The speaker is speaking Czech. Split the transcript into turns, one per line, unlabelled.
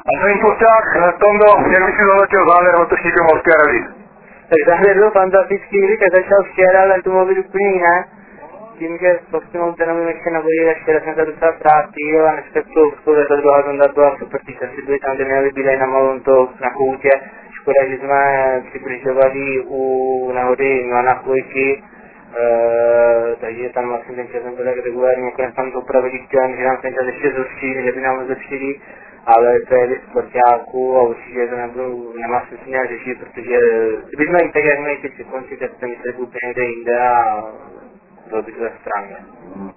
Andrej Pušťák, Tondo, jak by si zhodnotil závěr letošního Morské rally?
Tak závěr byl fantastický, když začal včera, ale to mohlo být úplně jiné. Tím, že s Optimou Tenovým ještě navodili, tak včera jsem se docela ztrátil a dneska to letadlo Honda byla super, ty časy byly tam, kde měli být na malou to na koutě. Škoda, že jsme přibližovali u nehody Milana Chvojky, takže tam vlastně ten čas nebyl tak regulární, nakonec tam to opravili chtěli, že nám ten čas ještě zlepšili, že by nám zlepšili, ale to je věc sportáků a určitě to nemá smysl nějak řešit, protože kdybychom i tak, jak jsme i teď překončit, tak to mysleli úplně někde jinde a bylo by to tak správně.